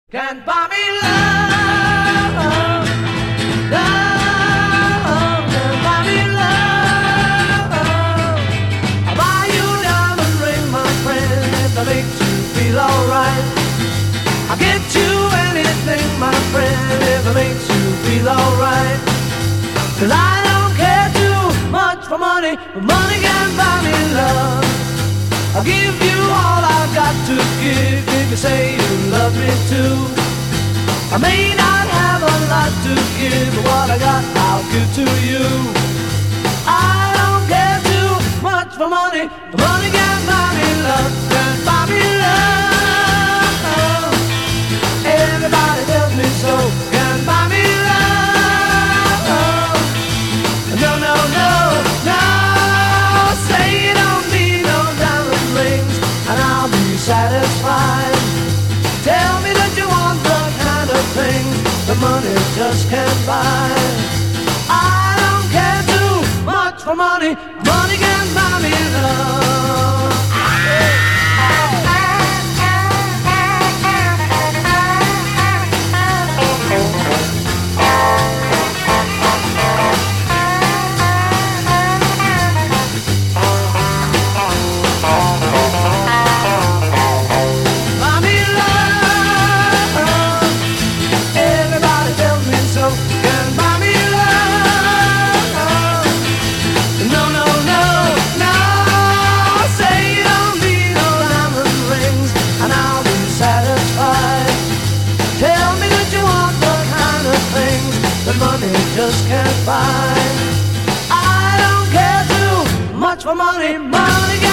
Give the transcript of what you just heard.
Can't buy me love, love, can't buy me love. I'll buy you a diamond ring, my friend, if that makes you feel alright. I'll get you anything, my friend, if it makes you feel alright. 'Cause I don't care too much for money, but money can't buy me love. I'll give you all I've got to give if you say you love me too. I may not have a lot to give, but what I got I'll give to you. I don't care too much for money, but money can't buy me love. Can't buy me love. Everybody tells me so. Can't buy me love. No, no, no, no. Say you don't need no diamond rings, and I'll be satisfied. Tell me that you want the kind of things the money just can't buy. I don't care too much for money. Money can't buy me love. Money just can't buy. I don't care too much for money. Money